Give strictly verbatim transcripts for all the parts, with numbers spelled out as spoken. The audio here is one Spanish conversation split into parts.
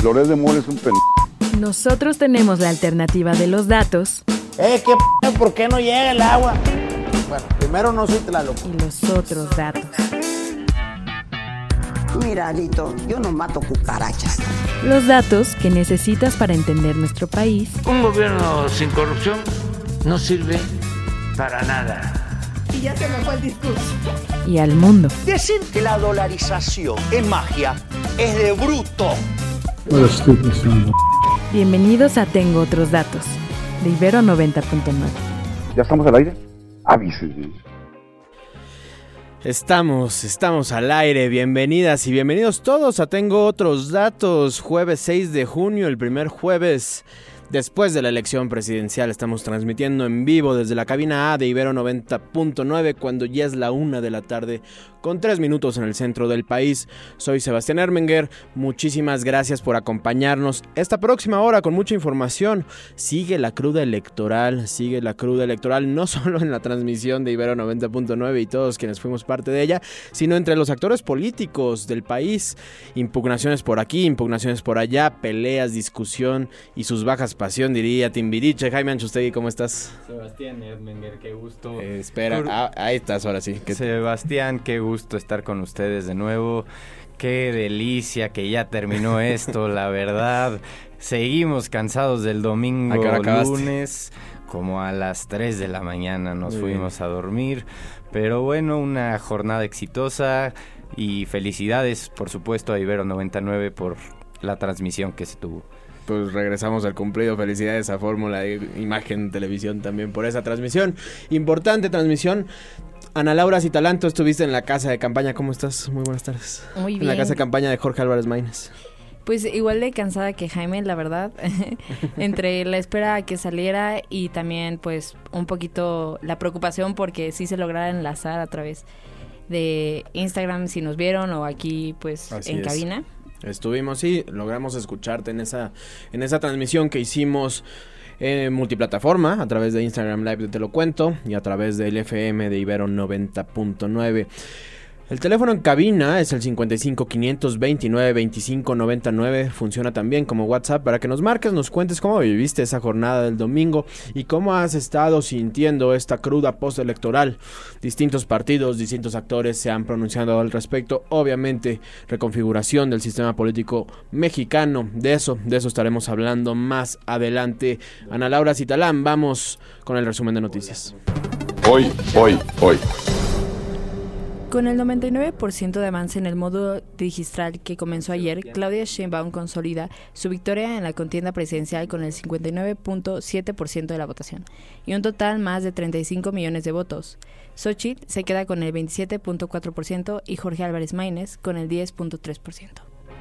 Flores de Mora es un pen... Nosotros tenemos la alternativa de los datos. Eh, ¿qué p***? ¿Por qué no llega el agua? Bueno, primero no soy Tlaloc. Y los otros datos. Mira, Alito, yo no mato cucarachas. Los datos que necesitas para entender nuestro país. Un gobierno sin corrupción no sirve para nada. Y ya se me fue el discurso. Y al mundo. Decir que la dolarización es magia es de bruto. Bienvenidos a Tengo Otros Datos, de Ibero noventa punto nueve. ¿Ya estamos al aire? Avísenme. Estamos, estamos al aire, bienvenidas y bienvenidos todos a Tengo Otros Datos, jueves seis de junio, el primer jueves después de la elección presidencial. Estamos transmitiendo en vivo desde la cabina A de Ibero noventa punto nueve cuando ya es la una de la tarde con tres minutos en el centro del país. Soy Sebastián Ermenger, muchísimas gracias por acompañarnos esta próxima hora con mucha información. Sigue la cruda electoral, sigue la cruda electoral no solo en la transmisión de Ibero noventa punto nueve y todos quienes fuimos parte de ella, sino entre los actores políticos del país. Impugnaciones por aquí, impugnaciones por allá, peleas, discusión y sus bajas pasión, diría Timbiriche. Jaime Anchustegui, ¿cómo estás? Sebastián Ermenger, qué gusto. Eh, espera, Por... ah, ahí estás ahora sí. ¿Qué... Sebastián, qué gusto estar con ustedes de nuevo. Qué delicia que ya terminó esto, la verdad. Seguimos cansados del domingo, lunes, como a las tres de la mañana nos Muy fuimos bien. a dormir. Pero bueno, una jornada exitosa y felicidades, por supuesto, a Ibero noventa y nueve por la transmisión que se tuvo. Pues regresamos al cumplido, felicidades a Fórmula, Imagen, Televisión también por esa transmisión, importante transmisión. Ana Laura Citalanto, estuviste en la casa de campaña, ¿cómo estás? Muy buenas tardes. Muy bien. En la casa de campaña de Jorge Álvarez Maínez. Pues igual de cansada que Jaime, la verdad, entre la espera a que saliera y también pues un poquito la preocupación porque sí se lograra enlazar a través de Instagram si nos vieron o aquí pues Así en es. cabina. Estuvimos, sí, logramos escucharte en esa en esa transmisión que hicimos en multiplataforma, a través de Instagram Live de Te Lo Cuento y a través del F M de Ibero noventa punto nueve. El teléfono en cabina es el cincuenta y cinco, quinientos veintinueve, veinticinco noventa y nueve, funciona también como WhatsApp para que nos marques, nos cuentes cómo viviste esa jornada del domingo y cómo has estado sintiendo esta cruda postelectoral. Distintos partidos, distintos actores se han pronunciado al respecto, obviamente reconfiguración del sistema político mexicano, de eso, de eso estaremos hablando más adelante. Ana Laura Citalán, vamos con el resumen de noticias. Hoy, hoy, hoy. Con el noventa y nueve por ciento de avance en el módulo digital que comenzó ayer, Claudia Sheinbaum consolida su victoria en la contienda presidencial con el cincuenta y nueve punto siete por ciento de la votación y un total más de treinta y cinco millones de votos. Xochitl se queda con el veintisiete punto cuatro por ciento y Jorge Álvarez Maínez con el diez punto tres por ciento.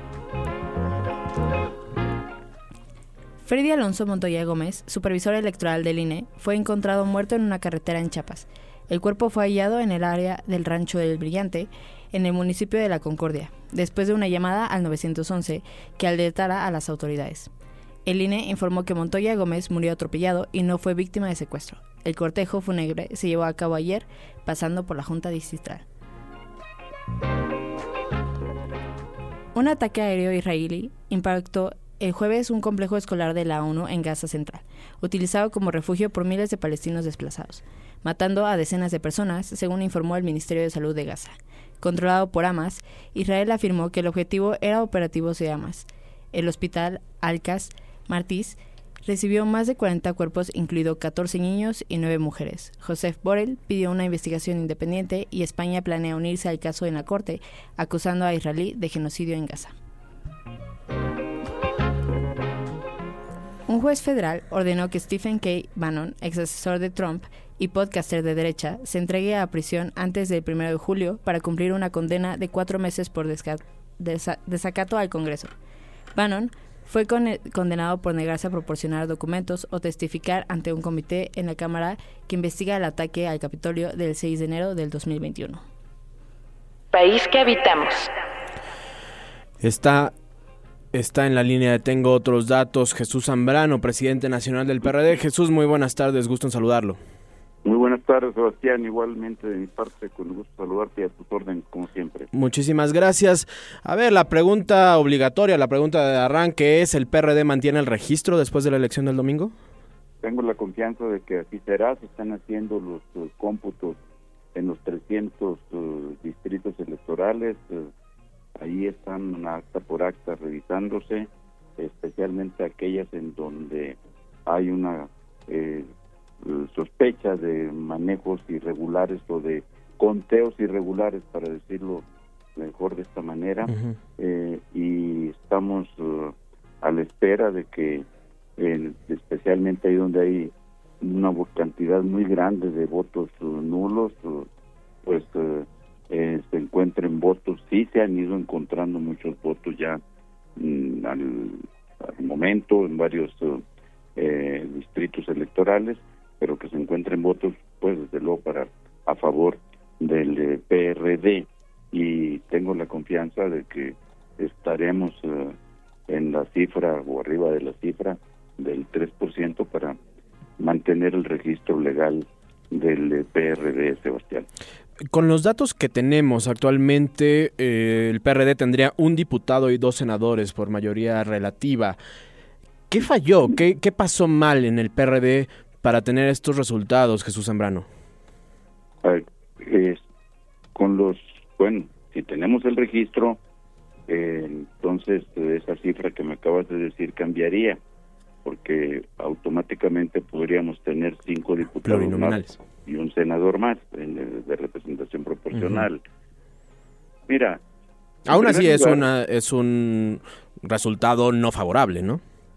Freddy Alonso Montoya Gómez, supervisor electoral del I N E, fue encontrado muerto en una carretera en Chiapas. El cuerpo fue hallado en el área del Rancho del Brillante, en el municipio de La Concordia, después de una llamada al nueve once que alertara a las autoridades. El I N E informó que Montoya Gómez murió atropellado y no fue víctima de secuestro. El cortejo fúnebre se llevó a cabo ayer, pasando por la Junta Distrital. Un ataque aéreo israelí impactó el jueves un complejo escolar de la ONU en Gaza Central, utilizado como refugio por miles de palestinos desplazados, matando a decenas de personas, según informó el Ministerio de Salud de Gaza. Controlado por Hamas, Israel afirmó que el objetivo era operativos de Hamas. El hospital Al-Qas Martis recibió más de cuarenta cuerpos, incluidos catorce niños y nueve mujeres. Josep Borrell pidió una investigación independiente y España planea unirse al caso en la Corte, acusando a Israel de genocidio en Gaza. Un juez federal ordenó que Stephen K. Bannon, ex asesor de Trump y podcaster de derecha, se entregue a prisión antes del primero de julio para cumplir una condena de cuatro meses por desca- desa- desacato al Congreso. Bannon fue con- condenado por negarse a proporcionar documentos o testificar ante un comité en la Cámara que investiga el ataque al Capitolio del seis de enero del dos mil veintiuno. País que habitamos. Está... Está en la línea de Tengo Otros Datos Jesús Zambrano, presidente nacional del P R D. Jesús, muy buenas tardes, gusto en saludarlo. Muy buenas tardes, Sebastián. Igualmente de mi parte, con gusto saludarte y a tus órdenes, como siempre. Muchísimas gracias. A ver, la pregunta obligatoria, la pregunta de arranque es, ¿el P R D mantiene el registro después de la elección del domingo? Tengo la confianza de que así será. Se están haciendo los uh, cómputos en los trescientos uh, distritos electorales. Uh, ahí están acta por acta revisándose, especialmente aquellas en donde hay una eh, sospecha de manejos irregulares o de conteos irregulares, para decirlo mejor de esta manera. Uh-huh. eh, y estamos uh, a la espera de que eh, especialmente ahí donde hay una cantidad muy grande de votos uh, nulos, uh, pues uh, eh, se encuentren votos. Sí se han ido encontrando muchos votos ya mm, al, al momento en varios uh, eh, distritos electorales, pero que se encuentren votos, pues desde luego para a favor del eh, P R D, y tengo la confianza de que estaremos uh, en la cifra o arriba de la cifra del tres por ciento para mantener el registro legal del eh, P R D, Sebastián. Con los datos que tenemos actualmente, eh, el P R D tendría un diputado y dos senadores por mayoría relativa. ¿Qué falló? ¿Qué, qué pasó mal en el P R D para tener estos resultados, Jesús Zambrano? Eh, eh, con los, bueno, si tenemos el registro, eh, entonces esa cifra que me acabas de decir cambiaría, porque automáticamente podríamos tener cinco diputados más y un senador más en, de representación proporcional. Uh-huh. Mira, aún así lugar, es una es un resultado no favorable, ¿no?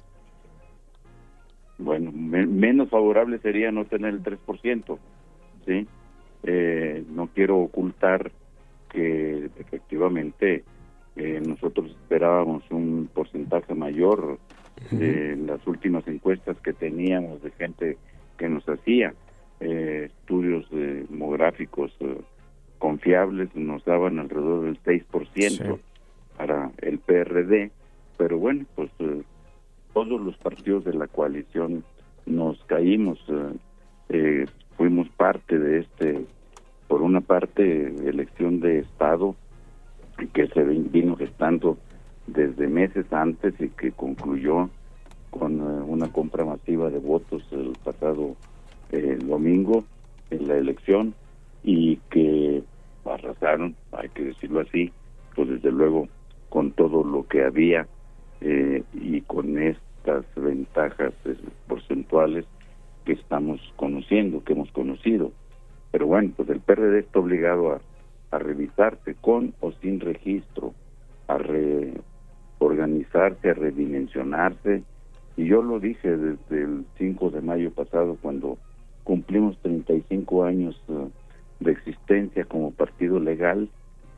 Bueno, me, menos favorable sería no tener el tres por ciento, ¿sí? Eh, no quiero ocultar que efectivamente eh, nosotros esperábamos un porcentaje mayor. Uh-huh. De las últimas encuestas que teníamos de gente que nos hacía eh, estudios demográficos eh, confiables, nos daban alrededor del seis por ciento sí. para el P R D, pero bueno, pues eh, todos los partidos de la coalición nos caímos, eh, eh, fuimos parte de este, por una parte, elección de Estado que se vino gestando desde meses antes y que concluyó con uh, una compra masiva de votos el pasado eh, domingo en la elección, y que arrasaron, hay que decirlo así, pues desde luego con todo lo que había eh, y con estas ventajas eh, porcentuales que estamos conociendo, que hemos conocido. Pero bueno, pues el P R D está obligado a, a revisarse con o sin registro, a re organizarse, a redimensionarse, y yo lo dije desde el cinco de mayo pasado, cuando cumplimos treinta y cinco años uh, de existencia como partido legal,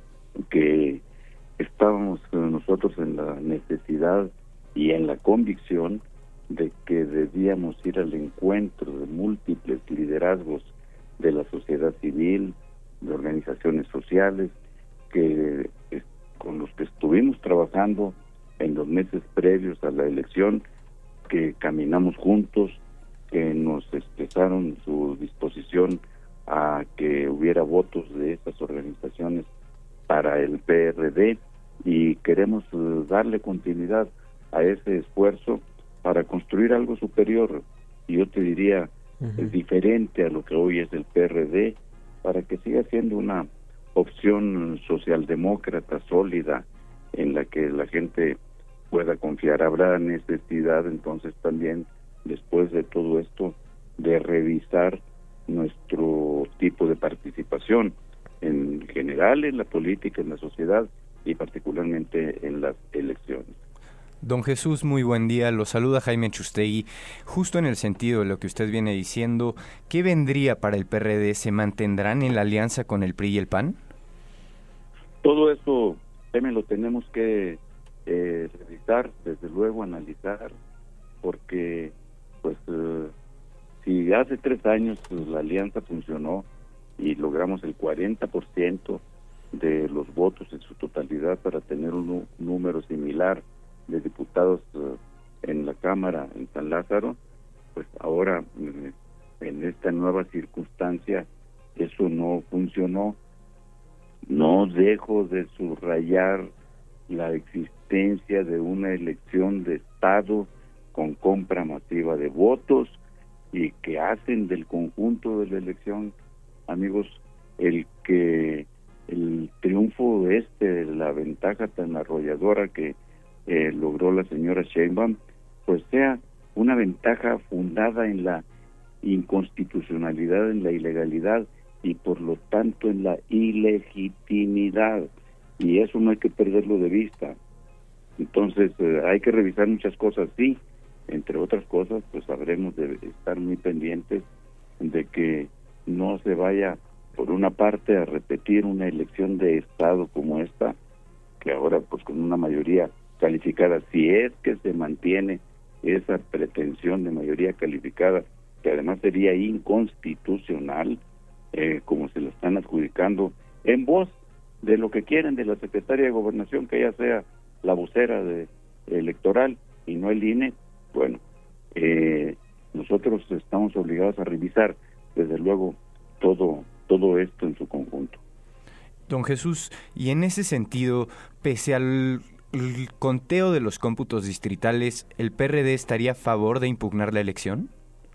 que estábamos uh, nosotros en la necesidad y en la convicción de que debíamos ir al encuentro de múltiples liderazgos de la sociedad civil, de organizaciones sociales, que eh, con los que estuvimos trabajando en los meses previos a la elección, que caminamos juntos, que nos expresaron su disposición a que hubiera votos de estas organizaciones para el P R D, y queremos uh, darle continuidad a ese esfuerzo para construir algo superior, y yo te diría, uh-huh. es diferente a lo que hoy es el P R D, para que siga siendo una opción socialdemócrata sólida en la que la gente pueda confiar. Habrá necesidad entonces también, después de todo esto, de revisar nuestro tipo de participación en general en la política, en la sociedad y particularmente en las elecciones. Don Jesús, muy buen día. Lo saluda Jaime Chustegui. Justo en el sentido de lo que usted viene diciendo, ¿qué vendría para el P R D? ¿Se mantendrán en la alianza con el P R I y el P A N? Todo eso, Jaime, lo tenemos que eh, revisar, desde luego analizar, porque pues eh, si hace tres años pues, la alianza funcionó y logramos el cuarenta por ciento de los votos en su totalidad para tener un número similar de diputados uh, en la Cámara en San Lázaro, pues ahora uh, en esta nueva circunstancia eso no funcionó. No dejo de subrayar la existencia de una elección de Estado con compra masiva de votos y que hacen del conjunto de la elección, amigos, el que el triunfo este, la ventaja tan arrolladora que eh, logró la señora Sheinbaum, pues sea una ventaja fundada en la inconstitucionalidad, en la ilegalidad y por lo tanto en la ilegitimidad, y eso no hay que perderlo de vista. Entonces eh, hay que revisar muchas cosas, sí, entre otras cosas pues habremos de estar muy pendientes de que no se vaya por una parte a repetir una elección de Estado como esta, que ahora pues con una mayoría calificada, si es que se mantiene esa pretensión de mayoría calificada, que además sería inconstitucional, eh, como se lo están adjudicando en voz de lo que quieren de la secretaria de Gobernación, que ella sea la vocera de electoral y no el I N E. Bueno, eh, nosotros estamos obligados a revisar desde luego todo todo esto en su conjunto. Don Jesús, y en ese sentido, pese al el conteo de los cómputos distritales, ¿el P R D estaría a favor de impugnar la elección?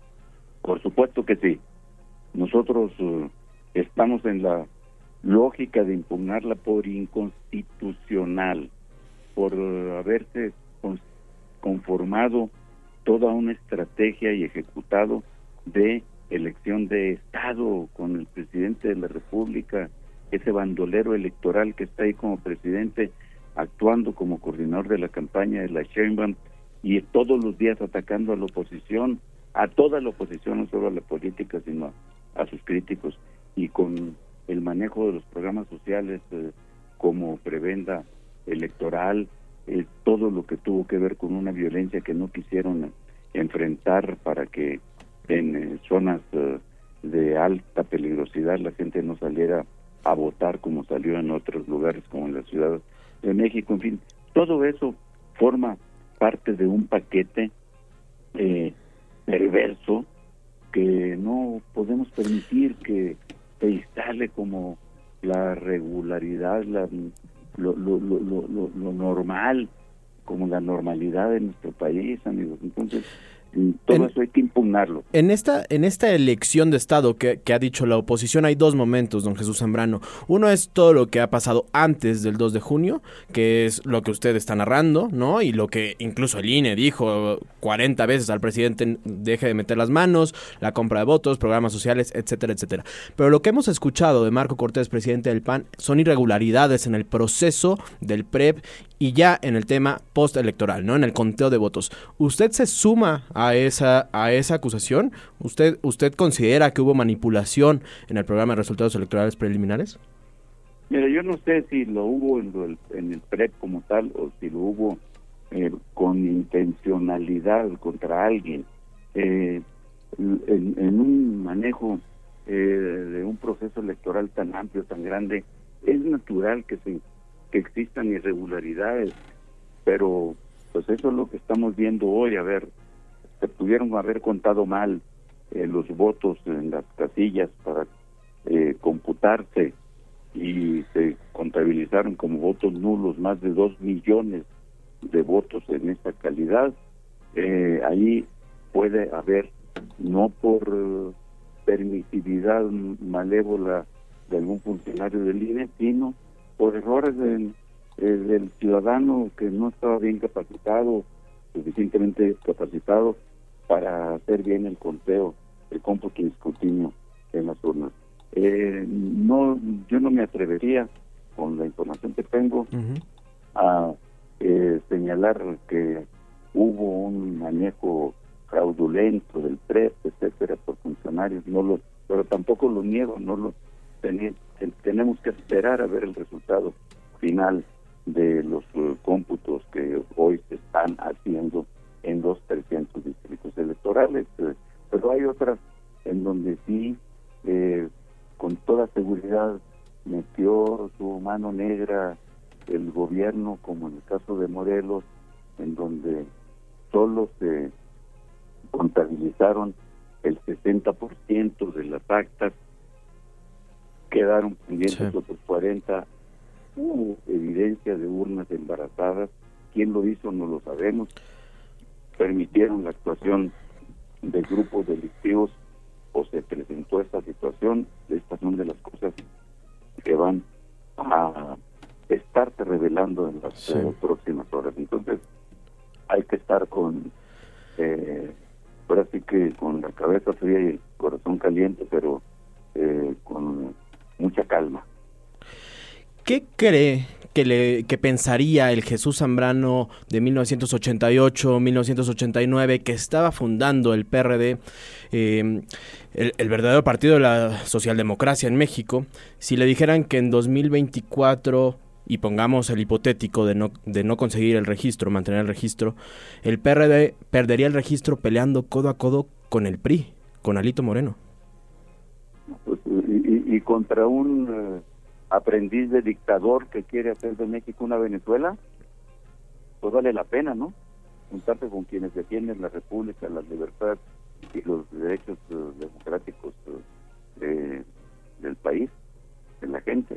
Por supuesto que sí. Nosotros uh, estamos en la lógica de impugnarla por inconstitucional, por uh, haberse con, conformado toda una estrategia y ejecutado de elección de Estado con el presidente de la República, ese bandolero electoral que está ahí como presidente, actuando como coordinador de la campaña de la Sheinbaum y todos los días atacando a la oposición, a toda la oposición, no solo a la política, sino a, a sus críticos, y con el manejo de los programas sociales eh, como prebenda electoral, eh, todo lo que tuvo que ver con una violencia que no quisieron enfrentar para que en eh, zonas eh, de alta peligrosidad la gente no saliera a votar como salió en otros lugares como en la Ciudad de México. En fin, todo eso forma parte de un paquete eh, perverso que no podemos permitir que se instale como la regularidad, la, lo, lo, lo, lo, lo normal, como la normalidad de nuestro país, amigos. Entonces, todo en, eso hay que impugnarlo. En esta, en esta elección de Estado que, que ha dicho la oposición hay dos momentos, don Jesús Zambrano. Uno es todo lo que ha pasado antes del dos de junio, que es lo que usted está narrando, ¿no? Y lo que incluso el I N E dijo cuarenta veces al presidente, deje de meter las manos, la compra de votos, programas sociales, etcétera, etcétera. Pero lo que hemos escuchado de Marco Cortés, presidente del P A N, son irregularidades en el proceso del P R E P y ya en el tema postelectoral, ¿no? En el conteo de votos. ¿Usted se suma a esa a esa acusación? ¿Usted usted considera que hubo manipulación en el programa de resultados electorales preliminares? Mira, yo no sé si lo hubo en, lo, en el P R E P como tal o si lo hubo eh, con intencionalidad contra alguien. Eh, en, en un manejo eh, de un proceso electoral tan amplio, tan grande, es natural que se que existan irregularidades, pero pues eso es lo que estamos viendo hoy. A ver, se pudieron haber contado mal eh, los votos en las casillas para eh, computarse y se contabilizaron como votos nulos más de dos millones de votos en esta calidad. Eh, ahí puede haber, no por uh, permisividad malévola de algún funcionario del I N E, sino por errores del, eh, del ciudadano que no estaba bien capacitado, suficientemente capacitado para hacer bien el conteo, el cómputo y escrutinio en las urnas. Eh, no, yo no me atrevería, con la información que tengo, uh-huh. a eh, señalar que hubo un manejo fraudulento del P R E P, etcétera, por funcionarios. No lo, pero tampoco lo niego, no lo tenía. Tenemos que esperar a ver el resultado final de los uh, cómputos que hoy se están haciendo en los trescientos distritos electorales, eh, pero hay otras en donde sí, eh, con toda seguridad, metió su mano negra el gobierno, como en el caso de Morelos, en donde solo se contabilizaron el sesenta por ciento de las actas quedaron pendientes, sí. Otros cuarenta hubo evidencia de urnas embarazadas. ¿Quién lo hizo? No lo sabemos. Permitieron la actuación de grupos delictivos o se presentó esta situación. Estas son de las cosas que van a estarte revelando en las sí. eh, próximas horas. Entonces hay que estar con eh, ahora sí que con la cabeza fría y el corazón caliente, pero eh, con mucha calma. ¿Qué cree que le que pensaría el Jesús Zambrano de mil novecientos ochenta y ocho, mil novecientos ochenta y nueve, que estaba fundando el P R D, eh, el, el verdadero partido de la socialdemocracia en México, si le dijeran que en dos mil veinticuatro, y pongamos el hipotético de no de no conseguir el registro, mantener el registro, el P R D perdería el registro peleando codo a codo con el P R I, con Alito Moreno? Pues, y, y contra un uh, aprendiz de dictador que quiere hacer de México una Venezuela, pues vale la pena, ¿no? Juntarse con quienes defienden la república, las libertades y los derechos uh, democráticos uh, de, del país, de la gente.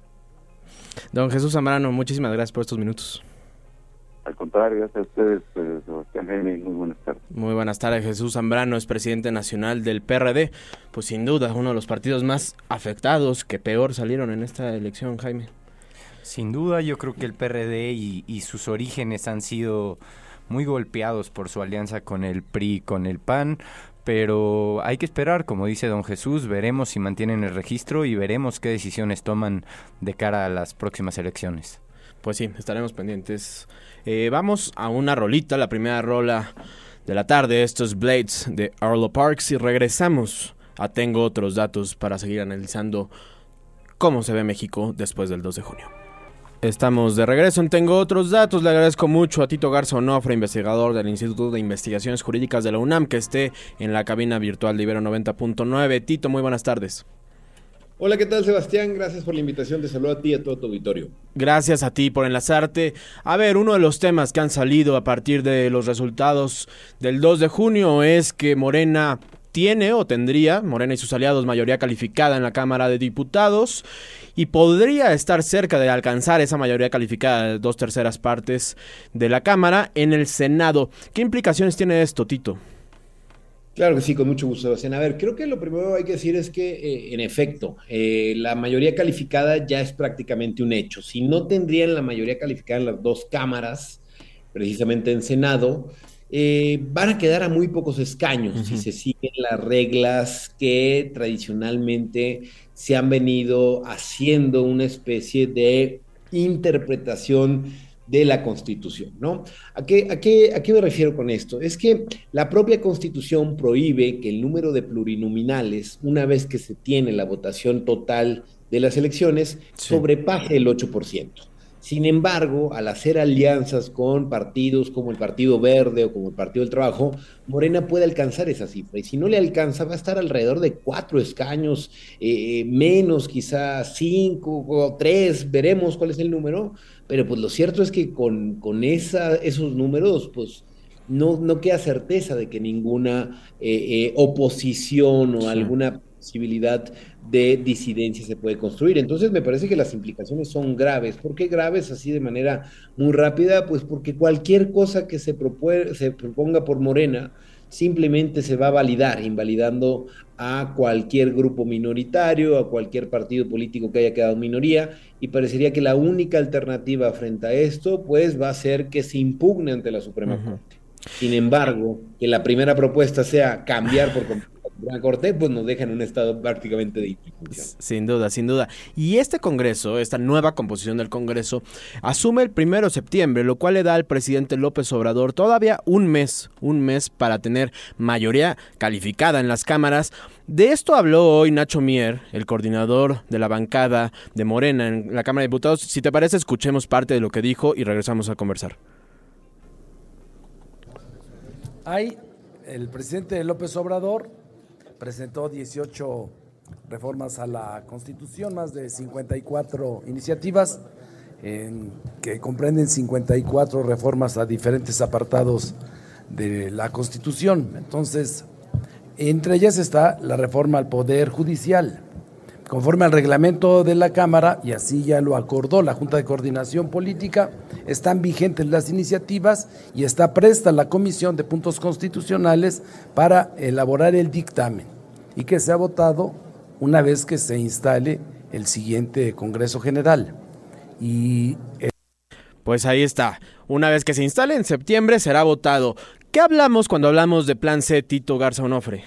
Don Jesús Zambrano, muchísimas gracias por estos minutos. Al contrario, gracias a ustedes, eh, Sebastián Jaime, muy buenas tardes. Muy buenas tardes. Jesús Zambrano es presidente nacional del P R D, pues sin duda uno de los partidos más afectados, que peor salieron en esta elección, Jaime. Sin duda, yo creo que el P R D y, y sus orígenes han sido muy golpeados por su alianza con el P R I, con el P A N, pero hay que esperar, como dice don Jesús, veremos si mantienen el registro y veremos qué decisiones toman de cara a las próximas elecciones. Pues sí, estaremos pendientes. Eh, vamos a una rolita, la primera rola de la tarde. Esto es Blades de Arlo Parks y regresamos a Tengo Otros Datos para seguir analizando cómo se ve México después del dos de junio. Estamos de regreso en Tengo Otros Datos. Le agradezco mucho a Tito Garza Onofre, investigador del Instituto de Investigaciones Jurídicas de la UNAM, que esté en la cabina virtual de Ibero noventa punto nueve. Tito, muy buenas tardes. Hola, ¿qué tal, Sebastián? Gracias por la invitación. Te saludo a ti y a todo tu auditorio. Gracias a ti por enlazarte. A ver, uno de los temas que han salido a partir de los resultados del dos de junio es que Morena tiene o tendría, Morena y sus aliados, mayoría calificada en la Cámara de Diputados y podría estar cerca de alcanzar esa mayoría calificada de dos terceras partes de la Cámara en el Senado. ¿Qué implicaciones tiene esto, Tito? Claro que sí, con mucho gusto, Sebastián. A ver, creo que lo primero que hay que decir es que, eh, en efecto, eh, la mayoría calificada ya es prácticamente un hecho. Si no tendrían la mayoría calificada en las dos cámaras, precisamente en Senado, eh, van a quedar a muy pocos escaños uh-huh. si se siguen las reglas que tradicionalmente se han venido haciendo una especie de interpretación de la Constitución, ¿no? ¿A qué, a qué, a qué me refiero con esto? Es que la propia Constitución prohíbe que el número de plurinominales, una vez que se tiene la votación total de las elecciones, sí. sobrepase el ocho por ciento. Sin embargo, al hacer alianzas con partidos como el Partido Verde o como el Partido del Trabajo, Morena puede alcanzar esa cifra. Y si no le alcanza, va a estar alrededor de cuatro escaños, eh, menos quizás cinco o tres, veremos cuál es el número. Pero pues lo cierto es que con, con esa, esos números, pues no, no queda certeza de que ninguna eh, eh, oposición o sí. alguna posibilidad de disidencia se puede construir. Entonces me parece que las implicaciones son graves. ¿Por qué graves así de manera muy rápida? Pues porque cualquier cosa que se, propue- se proponga por Morena simplemente se va a validar, invalidando a cualquier grupo minoritario, a cualquier partido político que haya quedado en minoría, y parecería que la única alternativa frente a esto, pues va a ser que se impugne ante la Suprema uh-huh. Corte. Sin embargo, que la primera propuesta sea cambiar por completo la Suprema Corte, pues nos deja en un estado prácticamente de indefinición. Sin duda, sin duda. Y este Congreso, esta nueva composición del Congreso, asume el primero de septiembre, lo cual le da al presidente López Obrador todavía un mes, un mes para tener mayoría calificada en las cámaras. De esto habló hoy Nacho Mier, el coordinador de la bancada de Morena en la Cámara de Diputados. Si te parece, escuchemos parte de lo que dijo y regresamos a conversar. Hay, el presidente López Obrador presentó dieciocho reformas a la Constitución, más de cincuenta y cuatro iniciativas, en, que comprenden cincuenta y cuatro reformas a diferentes apartados de la Constitución. Entonces, Entre ellas está la reforma al Poder Judicial. Conforme al reglamento de la Cámara, y así ya lo acordó la Junta de Coordinación Política, están vigentes las iniciativas y está presta la Comisión de Puntos Constitucionales para elaborar el dictamen y que sea votado una vez que se instale el siguiente Congreso General. Y el... Pues ahí está. Una vez que se instale en septiembre será votado. ¿Qué hablamos cuando hablamos de Plan C, Tito Garza Onofre?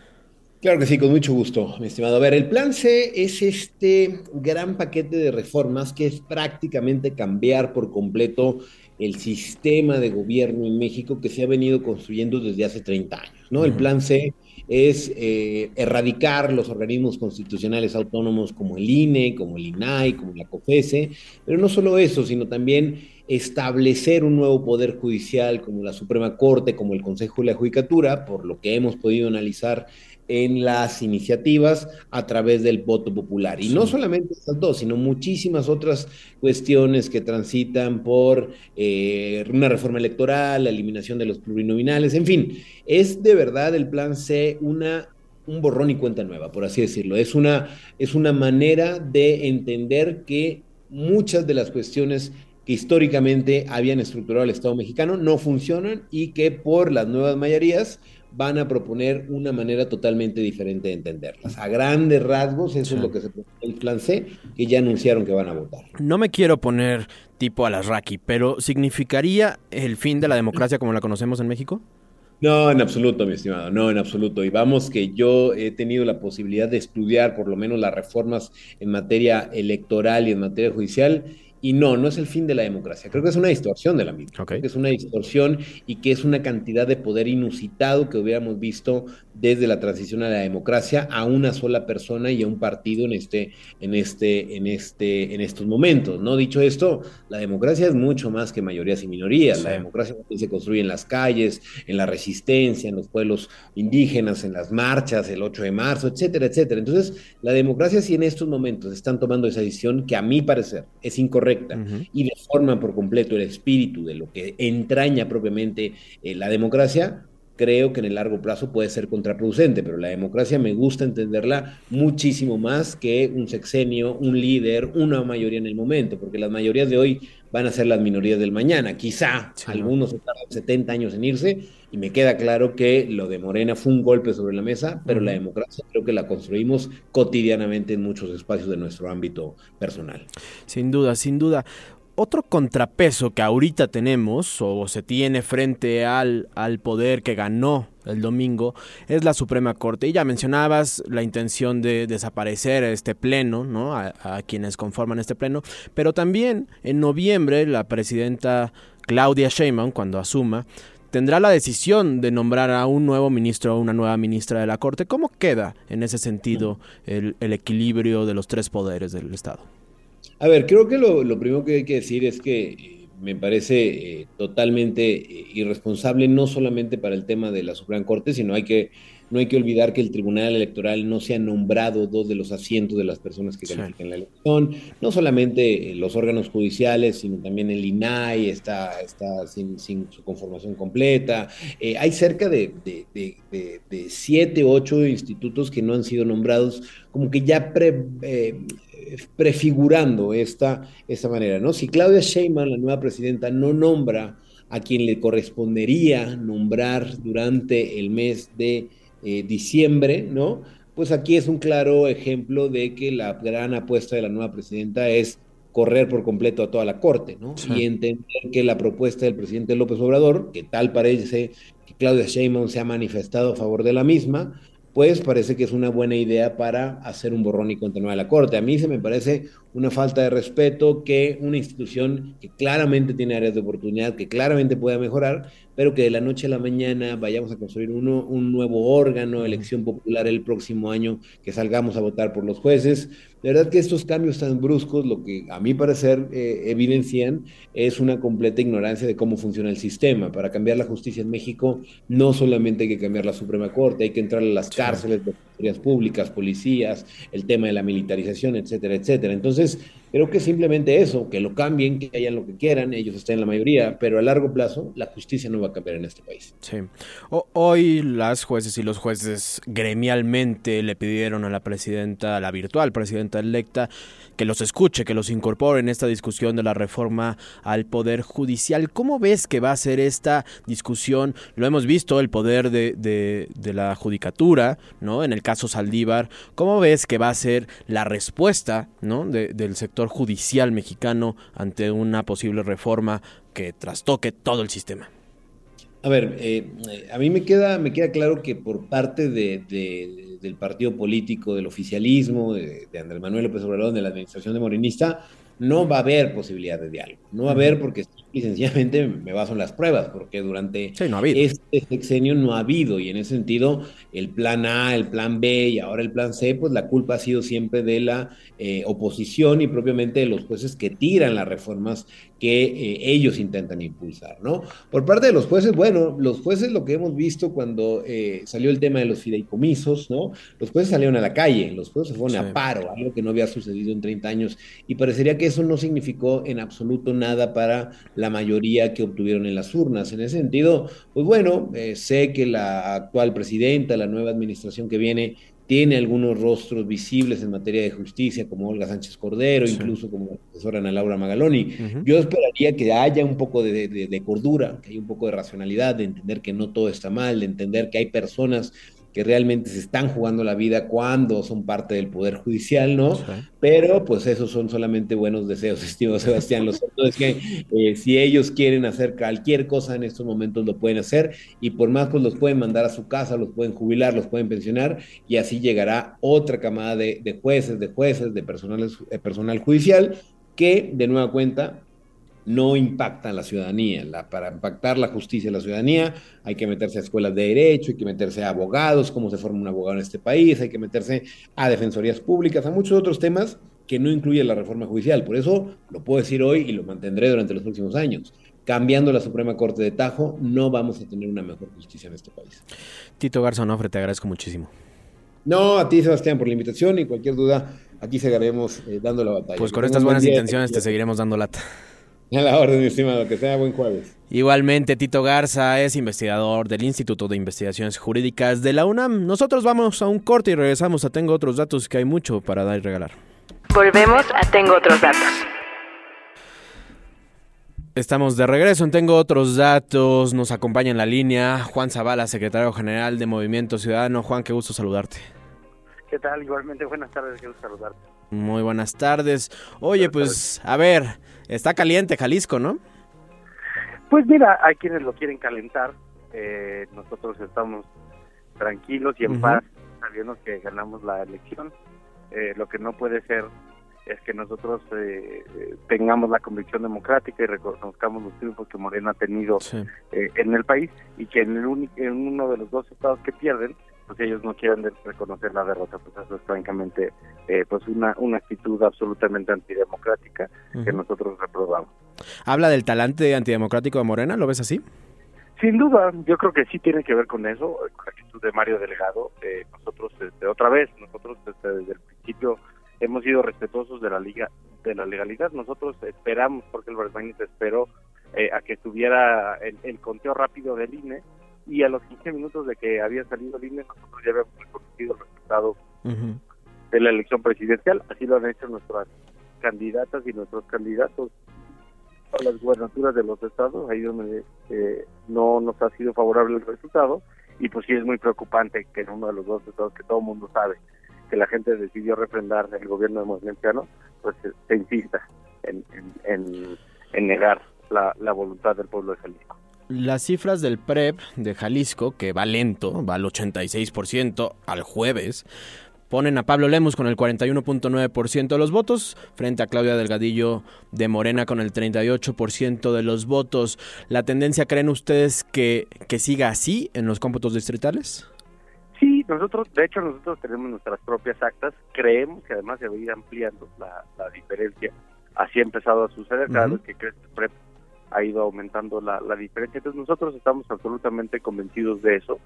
Claro que sí, con mucho gusto, mi estimado. A ver, el Plan C es este gran paquete de reformas que es prácticamente cambiar por completo el sistema de gobierno en México que se ha venido construyendo desde hace treinta años, ¿no? Uh-huh. El Plan C es eh, erradicar los organismos constitucionales autónomos como el I N E, como el I N A I, como la COFESE, pero no solo eso, sino también establecer un nuevo poder judicial como la Suprema Corte, como el Consejo de la Judicatura, por lo que hemos podido analizar en las iniciativas a través del voto popular. Y sí. No solamente estas dos, sino muchísimas otras cuestiones que transitan por eh, una reforma electoral, la eliminación de los plurinominales, en fin, es de verdad el Plan C una, un borrón y cuenta nueva, por así decirlo. Es una, es una manera de entender que muchas de las cuestiones que históricamente habían estructurado el Estado mexicano no funcionan y que por las nuevas mayorías van a proponer una manera totalmente diferente de entenderlas. A grandes rasgos, eso sí. Es lo que se propone el Plan C, que ya anunciaron que van a votar. No me quiero poner tipo a las Raki, pero ¿significaría el fin de la democracia como la conocemos en México? No, en absoluto, mi estimado, no, en absoluto. Y vamos que yo he tenido la posibilidad de estudiar por lo menos las reformas en materia electoral y en materia judicial. Y no, no es el fin de la democracia. Creo que es una distorsión de la misma. Okay. Creo que es una distorsión y que es una cantidad de poder inusitado que hubiéramos visto desde la transición a la democracia a una sola persona y a un partido en este, en este, en este, en estos momentos, ¿no? Dicho esto, la democracia es mucho más que mayorías y minorías. Sí. La democracia se construye en las calles, en la resistencia, en los pueblos indígenas, en las marchas, el ocho de marzo, etcétera, etcétera. Entonces, la democracia sí en estos momentos están tomando esa decisión que a mi parecer es incorrecta. Uh-huh. Y deforma por completo el espíritu de lo que entraña propiamente eh, la democracia, creo que en el largo plazo puede ser contraproducente, pero la democracia me gusta entenderla muchísimo más que un sexenio, un líder, una mayoría en el momento, porque las mayorías de hoy van a ser las minorías del mañana. Quizá sí, algunos se tardan setenta años en irse, y me queda claro que lo de Morena fue un golpe sobre la mesa, pero uh-huh. la democracia creo que la construimos cotidianamente en muchos espacios de nuestro ámbito personal. Sin duda, sin duda. Otro contrapeso que ahorita tenemos o se tiene frente al, al poder que ganó el domingo es la Suprema Corte. Y ya mencionabas la intención de desaparecer este pleno, ¿no? A, a quienes conforman este pleno, pero también en noviembre la presidenta Claudia Sheinbaum, cuando asuma, tendrá la decisión de nombrar a un nuevo ministro o una nueva ministra de la Corte. ¿Cómo queda en ese sentido el, el equilibrio de los tres poderes del Estado? A ver, creo que lo, lo primero que hay que decir es que eh, me parece eh, totalmente eh, irresponsable, no solamente para el tema de la Suprema Corte, sino hay que, no hay que olvidar que el Tribunal Electoral no se ha nombrado dos de los asientos de las personas que califican sí. la elección, no solamente eh, los órganos judiciales, sino también el I N A I está, está sin, sin su conformación completa. Eh, hay cerca de, de, de, de, de siete, ocho institutos que no han sido nombrados, como que ya pre... Eh, prefigurando esta, esta manera, ¿no? Si Claudia Sheinbaum, la nueva presidenta, no nombra a quien le correspondería nombrar durante el mes de eh, diciembre, ¿no? Pues aquí es un claro ejemplo de que la gran apuesta de la nueva presidenta es correr por completo a toda la Corte, ¿no? Sí. Y entender que la propuesta del presidente López Obrador, que tal parece que Claudia Sheinbaum se ha manifestado a favor de la misma, pues parece que es una buena idea para hacer un borrón y cuenta nueva de la Corte. A mí se me parece una falta de respeto que una institución que claramente tiene áreas de oportunidad, que claramente pueda mejorar, pero que de la noche a la mañana vayamos a construir uno, un nuevo órgano, elección popular el próximo año, que salgamos a votar por los jueces. De verdad que estos cambios tan bruscos, lo que a mi parecer eh, evidencian es una completa ignorancia de cómo funciona el sistema. Para cambiar la justicia en México no solamente hay que cambiar la Suprema Corte, hay que entrar a las cárceles, las autoridades públicas, policías, el tema de la militarización, etcétera, etcétera. Entonces, Creo que simplemente eso, que lo cambien, que hayan lo que quieran, ellos estén en la mayoría, pero a largo plazo la justicia no va a cambiar en este país. Sí. O, hoy las jueces y los jueces gremialmente le pidieron a la presidenta, a la virtual presidenta electa, que los escuche, que los incorpore en esta discusión de la reforma al Poder Judicial. ¿Cómo ves que va a ser esta discusión? Lo hemos visto, el poder de, de, de la judicatura, ¿no? En el caso Saldívar. ¿Cómo ves que va a ser la respuesta, ¿no? de, del sector judicial mexicano ante una posible reforma que trastoque todo el sistema? A ver, eh, a mí me queda, me queda claro que por parte de, de, del partido político, del oficialismo, de, de Andrés Manuel López Obrador, de la administración de Morenista, no va a haber posibilidad de diálogo. No va a haber porque y sencillamente me baso en las pruebas, porque durante sí, no este sexenio no ha habido, y en ese sentido el plan A, el plan B y ahora el plan C, pues la culpa ha sido siempre de la eh, oposición y propiamente de los jueces que tiran las reformas que eh, ellos intentan impulsar, ¿no? Por parte de los jueces, bueno, los jueces lo que hemos visto cuando eh, salió el tema de los fideicomisos, ¿no? Los jueces salieron a la calle, los jueces se fueron sí. a paro, algo que no había sucedido en treinta años, y parecería que eso no significó en absoluto nada para la mayoría que obtuvieron en las urnas. En ese sentido, pues bueno, eh, sé que la actual presidenta, la nueva administración que viene, tiene algunos rostros visibles en materia de justicia, como Olga Sánchez Cordero, sí. incluso como la profesora Ana Laura Magaloni. Uh-huh. Yo esperaría que haya un poco de, de, de cordura, que haya un poco de racionalidad, de entender que no todo está mal, de entender que hay personas que realmente se están jugando la vida cuando son parte del Poder Judicial, ¿no? Sí. Pero pues esos son solamente buenos deseos, estimado Sebastián. Lo cierto es que eh, si ellos quieren hacer cualquier cosa en estos momentos lo pueden hacer, y por más pues los pueden mandar a su casa, los pueden jubilar, los pueden pensionar, y así llegará otra camada de, de jueces, de jueces, de personal, de personal judicial que de nueva cuenta no impactan la ciudadanía. La, para impactar la justicia y la ciudadanía hay que meterse a escuelas de derecho, hay que meterse a abogados, cómo se forma un abogado en este país, hay que meterse a defensorías públicas, a muchos otros temas que no incluye la reforma judicial. Por eso lo puedo decir hoy y lo mantendré durante los próximos años. Cambiando la Suprema Corte de tajo, no vamos a tener una mejor justicia en este país. Tito Garza Onofre, te agradezco muchísimo. No, a ti, Sebastián, por la invitación, y cualquier duda, aquí seguiremos eh, dando la batalla. Pues con estas buenas intenciones te seguiremos dando lata. A la orden, mi estimado, que sea buen jueves. Igualmente, Tito Garza es investigador del Instituto de Investigaciones Jurídicas de la UNAM. Nosotros vamos a un corte y regresamos a Tengo Otros Datos, que hay mucho para dar y regalar. Volvemos a Tengo Otros Datos. Estamos de regreso en Tengo Otros Datos. Nos acompaña en la línea Juan Zavala, secretario general de Movimiento Ciudadano. Juan, qué gusto saludarte. ¿Qué tal? Igualmente, buenas tardes, qué gusto saludarte. Muy buenas tardes. Oye, pues, a ver, está caliente Jalisco, ¿no? Pues mira, hay quienes lo quieren calentar. Eh, nosotros estamos tranquilos y en uh-huh. paz, sabiendo que ganamos la elección. Eh, lo que no puede ser es que nosotros eh, tengamos la convicción democrática y reconozcamos los triunfos que Morena ha tenido sí. eh, en el país, y que en, el uni- en uno de los dos estados que pierden, pues ellos no quieren reconocer la derrota. Pues eso es francamente eh, pues una, una actitud absolutamente antidemocrática uh-huh. que nosotros reprobamos. ¿Habla del talante antidemocrático de Morena? ¿Lo ves así? Sin duda, yo creo que sí tiene que ver con eso, con la actitud de Mario Delgado. Eh, nosotros, este, otra vez, nosotros este, desde el principio hemos sido respetuosos de la liga, de la legalidad. Nosotros esperamos, porque el Versañez esperó eh, a que estuviera el, el conteo rápido del I N E, y a los quince minutos de que había salido el I N E, nosotros ya habíamos reconocido el resultado uh-huh. de la elección presidencial. Así lo han hecho nuestras candidatas y nuestros candidatos a las gubernaturas de los estados, ahí donde eh, no nos ha sido favorable el resultado, y pues sí es muy preocupante que en uno de los dos estados que todo el mundo sabe que la gente decidió refrendar el gobierno de Movimiento Ciudadano, pues se, se insista en, en, en, en negar la, la voluntad del pueblo de Jalisco. Las cifras del P R E P de Jalisco, que va lento, va al ochenta y seis por ciento al jueves, ponen a Pablo Lemus con el cuarenta y uno punto nueve por ciento de los votos, frente a Claudia Delgadillo de Morena con el treinta y ocho por ciento de los votos. ¿La tendencia creen ustedes que, que siga así en los cómputos distritales? Sí, nosotros, de hecho nosotros tenemos nuestras propias actas, creemos que además se va a ir ampliando la, la diferencia. Así ha empezado a suceder, cada uh-huh. vez que crece el P R E P ha ido aumentando la, la diferencia. Entonces nosotros estamos absolutamente convencidos de eso.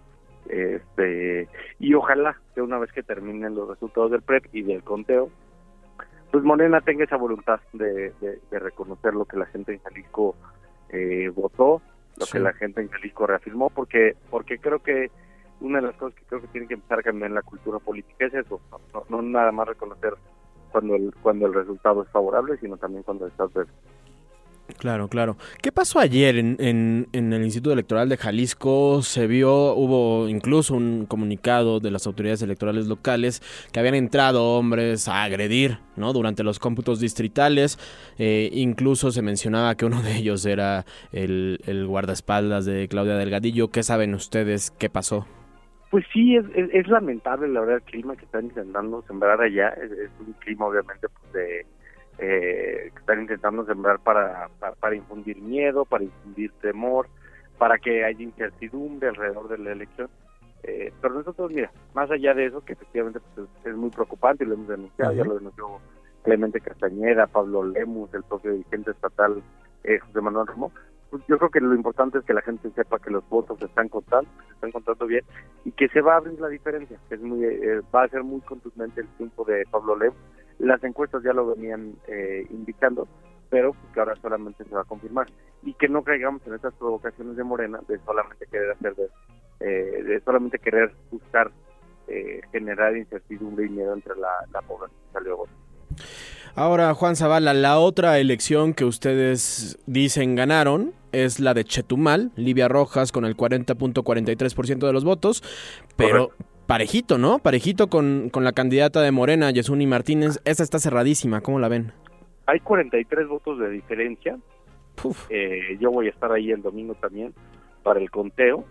Este y ojalá que una vez que terminen los resultados del P R E P y del conteo, pues Morena tenga esa voluntad de, de, de reconocer lo que la gente en Jalisco eh, votó, lo sí. que la gente en Jalisco reafirmó, porque porque creo que una de las cosas que creo que tiene que empezar a cambiar en la cultura política es eso, no, no, no nada más reconocer cuando el cuando el resultado es favorable, sino también cuando está adverso. Claro, claro. ¿Qué pasó ayer en, en, en el Instituto Electoral de Jalisco? Se vio, hubo incluso un comunicado de las autoridades electorales locales que habían entrado hombres a agredir, ¿no? Durante los cómputos distritales. Eh, incluso se mencionaba que uno de ellos era el, el guardaespaldas de Claudia Delgadillo. ¿Qué saben ustedes? ¿Qué pasó? Pues sí, es, es, es lamentable la verdad el clima que están intentando sembrar allá. Es, es un clima obviamente pues, de... Eh, que están intentando sembrar para, para, para infundir miedo, para infundir temor, para que haya incertidumbre alrededor de la elección. Eh, pero nosotros, mira, más allá de eso, que efectivamente pues, es, es muy preocupante y lo hemos denunciado, uh-huh. ya lo denunció Clemente Castañeda, Pablo Lemus, el propio dirigente estatal eh, José Manuel Romo, pues yo creo que lo importante es que la gente sepa que los votos se están contando, se están contando bien y que se va a abrir la diferencia, que es muy, eh, va a ser muy contundente el triunfo de Pablo Lemus. Las encuestas ya lo venían eh, indicando, pero pues, que ahora solamente se va a confirmar. Y que no caigamos en estas provocaciones de Morena de solamente querer hacer, de, eh, de solamente querer buscar eh, generar incertidumbre y miedo entre la, la población que salió a votar. Ahora, Juan Zavala, la otra elección que ustedes dicen ganaron es la de Chetumal, Livia Rojas con el cuarenta punto cuarenta y tres por ciento de los votos, pero... Correcto. Parejito, ¿no? Parejito con, con la candidata de Morena, Yesuni Martínez. Esta está cerradísima, ¿cómo la ven? Hay cuarenta y tres votos de diferencia. Eh, yo voy a estar ahí el domingo también para el conteo,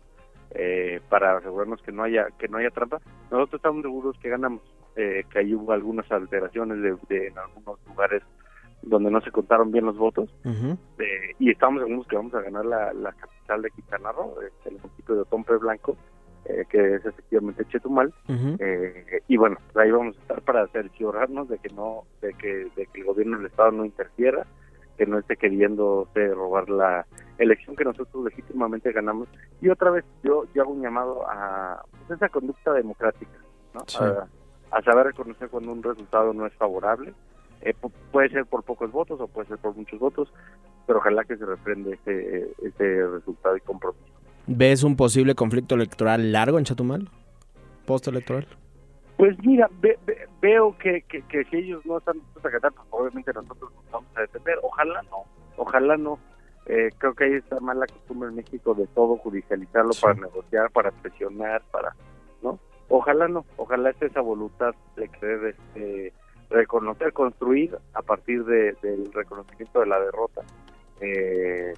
eh, para asegurarnos que no haya que no haya trampa. Nosotros estamos seguros que ganamos, eh, que ahí hubo algunas alteraciones de, de en algunos lugares donde no se contaron bien los votos, uh-huh. eh, y estamos seguros que vamos a ganar la, la capital de Quintana Roo, el municipio de Otompe Blanco, Eh, que es efectivamente Chetumal, uh-huh. eh, y bueno, pues ahí vamos a estar para cerciorarnos de que no, de que, de que el gobierno del estado no interfiera, que no esté queriendo de robar la elección que nosotros legítimamente ganamos. Y otra vez yo, yo hago un llamado a pues, esa conducta democrática, ¿no? Sí. a, a saber reconocer cuando un resultado no es favorable. Eh, p- puede ser por pocos votos o puede ser por muchos votos, pero ojalá que se reprende ese, ese resultado y compromiso. ¿Ves un posible conflicto electoral largo en Chetumal? ¿Postelectoral? Pues mira, ve, ve, veo que, que, que si ellos no están dispuestos a acatar, pues obviamente nosotros nos vamos a defender. Ojalá no, ojalá no. Eh, creo que ahí está mal la costumbre en México de todo judicializarlo, sí. para negociar, para presionar, para, ¿no? Ojalá no, ojalá esté esa voluntad de querer este, reconocer, construir a partir de, del reconocimiento de la derrota. Eh,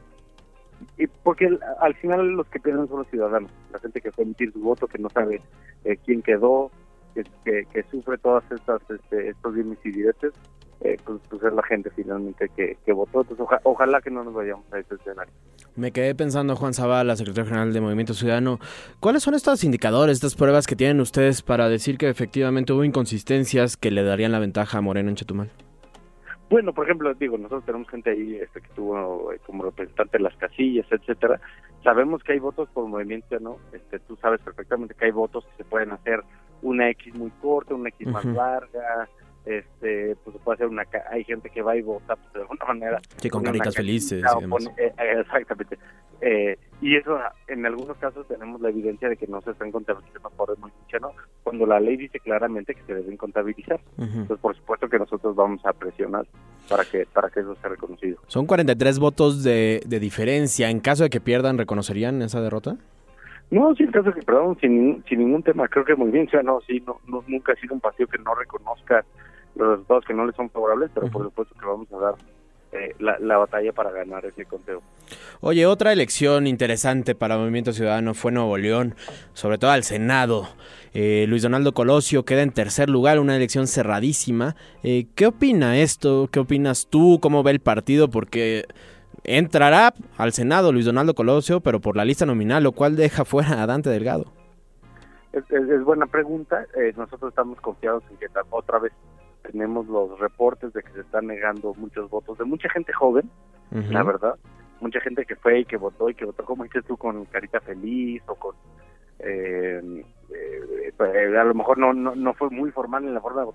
y porque el, al final los que pierden son los ciudadanos, la gente que fue a emitir su voto, que no sabe eh, quién quedó, que, que, que sufre todas estas este, estos dimes y diretes, eh, pues, pues es la gente finalmente que, que votó. Entonces oja, ojalá que no nos vayamos a ese escenario. Me quedé pensando, Juan Zavala, secretario general de Movimiento Ciudadano, ¿cuáles son estos indicadores, estas pruebas que tienen ustedes para decir que efectivamente hubo inconsistencias que le darían la ventaja a Morena en Chetumal? Bueno, por ejemplo, digo, nosotros tenemos gente ahí este, que estuvo eh, como representante de las casillas, etcétera. Sabemos que hay votos por movimiento, ¿no? Este, tú sabes perfectamente que hay votos que se pueden hacer una X muy corta, una X uh-huh. más larga, este, pues se puede hacer una, hay gente que va y vota pues, de alguna manera. Sí, con caritas felices. Y pone, eh, exactamente. Eh, y eso, en algunos casos tenemos la evidencia de que no se están contabilizando por el movimiento, ¿no? Cuando la ley dice claramente que se deben contabilizar. Uh-huh. Entonces, por supuesto que nosotros vamos a presionar para que para que eso sea reconocido. Son cuarenta y tres votos de, de diferencia. En caso de que pierdan, ¿reconocerían esa derrota? No, sí, en caso de que perdón, sin, sin ningún tema. Creo que muy bien, o sea, no, sí, no, no, nunca ha sido un partido que no reconozca los resultados que no le son favorables, pero uh-huh. por supuesto que vamos a dar eh, la, la batalla para ganar ese conteo. Oye, otra elección interesante para el Movimiento Ciudadano fue Nuevo León, sobre todo al Senado. Eh, Luis Donaldo Colosio queda en tercer lugar, una elección cerradísima. Eh, ¿Qué opina esto? ¿Qué opinas tú? ¿Cómo ve el partido? Porque entrará al Senado Luis Donaldo Colosio, pero por la lista nominal, lo cual deja fuera a Dante Delgado. Es, es, es buena pregunta. Eh, nosotros estamos confiados en que otra vez tenemos los reportes de que se están negando muchos votos de mucha gente joven, uh-huh. la verdad, mucha gente que fue y que votó y que votó, como dices tú, con carita feliz o con eh, eh, eh, a lo mejor no, no no fue muy formal en la forma de votar,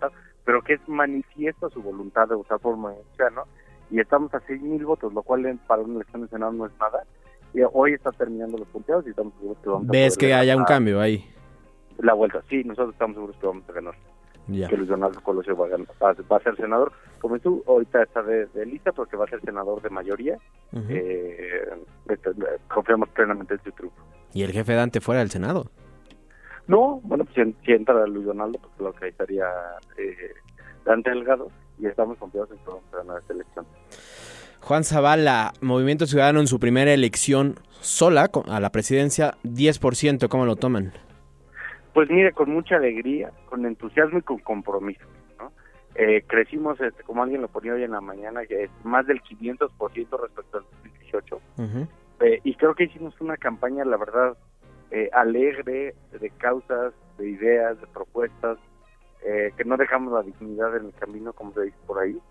pero que es manifiesto su voluntad de votar por Movimiento Ciudadano, y estamos a seis mil votos, lo cual en, para una elección de Senado no es nada. Y hoy está terminando los punteos y estamos seguros que vamos a ¿Ves que haya un cambio ahí? La vuelta, sí, nosotros estamos seguros que vamos a ganar. Ya. Que Luis Donaldo Colosio va a, ganar, va, va a ser senador, como tú, ahorita está de, de lista porque va a ser senador de mayoría. Uh-huh. eh, confiamos plenamente en su triunfo. ¿Y el jefe Dante fuera del Senado? No, bueno, pues si, si entra Luis Donaldo, pues lo que estaría eh, Dante Delgado, y estamos confiados en que vamos a ganar esta elección. Juan Zavala, Movimiento Ciudadano en su primera elección sola a la presidencia, diez por ciento, ¿cómo lo toman? Pues mire, con mucha alegría, con entusiasmo y con compromiso, ¿no? Eh, crecimos, este, como alguien lo ponía hoy en la mañana, que es más del quinientos por ciento respecto al dos mil dieciocho. Uh-huh. Eh, y creo que hicimos una campaña, la verdad, eh, alegre, de causas, de ideas, de propuestas, eh, que no dejamos la dignidad en el camino, como se dice por ahí.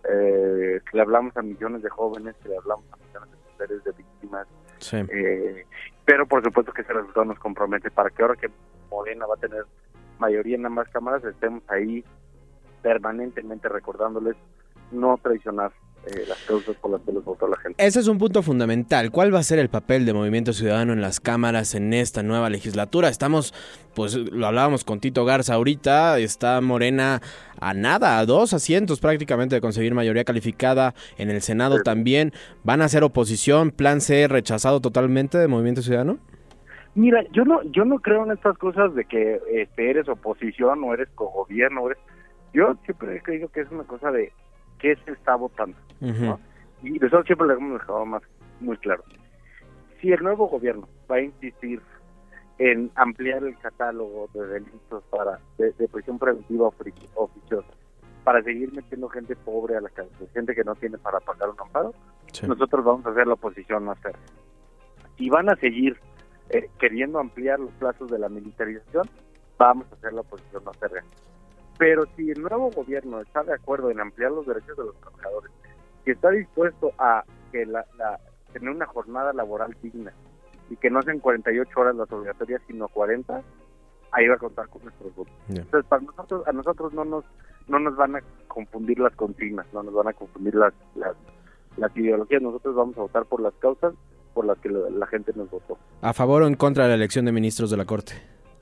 Eh, que le hablamos a millones de jóvenes, que le hablamos a millones de mujeres, de víctimas. Sí. Eh, pero por supuesto que ese resultado nos compromete para que ahora que Morena va a tener mayoría en ambas cámaras, estemos ahí permanentemente recordándoles no traicionar eh, las causas por las que los votó la gente. Ese es un punto fundamental. ¿Cuál va a ser el papel de Movimiento Ciudadano en las cámaras en esta nueva legislatura? Estamos, pues lo hablábamos con Tito Garza ahorita, está Morena a nada, a dos asientos prácticamente de conseguir mayoría calificada en el Senado sí. También. ¿Van a hacer oposición? ¿Plan C rechazado totalmente de Movimiento Ciudadano? Mira, yo no yo no creo en estas cosas de que este, eres oposición o eres cogobierno. O eres... Yo siempre he creído que es una cosa de qué se está votando, uh-huh. ¿no? Y nosotros siempre lo hemos dejado más muy claro. Si el nuevo gobierno va a insistir en ampliar el catálogo de delitos para de, de prisión preventiva oficiosa, para seguir metiendo gente pobre a la cárcel, gente que no tiene para pagar un amparo, sí. Nosotros vamos a hacer la oposición más férrea. Si van a seguir eh, queriendo ampliar los plazos de la militarización, vamos a hacer la oposición más férrea. Pero si el nuevo gobierno está de acuerdo en ampliar los derechos de los trabajadores, si está dispuesto a que la, la tener una jornada laboral digna y que no sean cuarenta y ocho horas las obligatorias, sino cuarenta, ahí va a contar con nuestros votos. Yeah. Entonces, para nosotros, a nosotros no nos no nos van a confundir las consignas, no nos van a confundir las, las, las ideologías. Nosotros vamos a votar por las causas por las que la, la gente nos votó. ¿A favor o en contra de la elección de ministros de la Corte?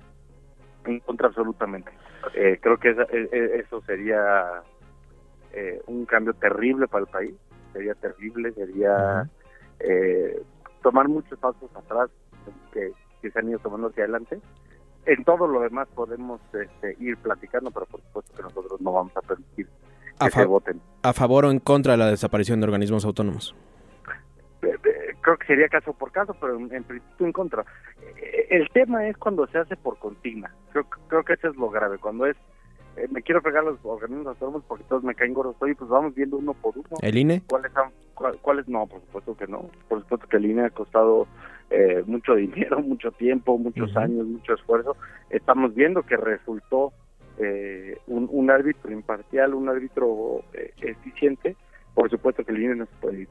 En contra absolutamente. Eh, creo que esa, eso sería eh, un cambio terrible para el país, sería terrible, sería uh-huh. eh, tomar muchos pasos atrás que, que se han ido tomando hacia adelante. En todo lo demás podemos este, ir platicando, pero por supuesto que nosotros no vamos a permitir que a fa- se voten. ¿A favor o en contra de la desaparición de organismos autónomos? Eh, eh, creo que sería caso por caso, pero en, en principio en contra. Eh, el tema es cuando se hace por consigna. Creo, creo que eso es lo grave. Cuando es, eh, me quiero pegar a los organismos autónomos porque todos me caen gordos. Oye, pues vamos viendo uno por uno. ¿El I N E? ¿Cuáles han, cuál, cuáles no? Por supuesto que no. Por supuesto que el I N E ha costado eh, mucho dinero, mucho tiempo, muchos uh-huh. años, mucho esfuerzo. Estamos viendo que resultó eh, un, un árbitro imparcial, un árbitro eh, eficiente. Por supuesto que el I N E no se puede ir.